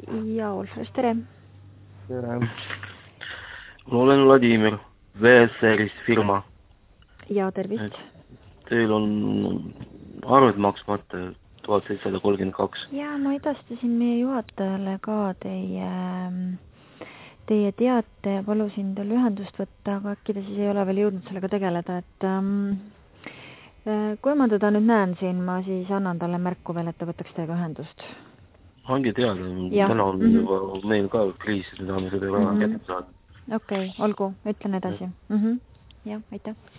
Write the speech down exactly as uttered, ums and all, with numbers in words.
Jaul, tere. Tere. Ma olen Vladimir, V S R-ist firma. Ja, tervist. Teil on arved maksmata tuhat seitsesada kolmkümmend kaks. Ja, ma edastasin meie juhatajale ka teie, teie teate ja palusin tal ühendust võtta, aga äkki ta siis ei ole veel jõudnud sellega tegeleda, et um, kui ma teda nüüd näen siin, ma siis annan talle märku veel, et ta võtaks teiega ühendust. Hangi teada, ja. täna on mm -hmm. juba meil ka kriis, me tahame seda raha mm -hmm. kätte saada. Okei, okay, olgu, ütlen edasi. Mm -hmm. Ja, aitäh.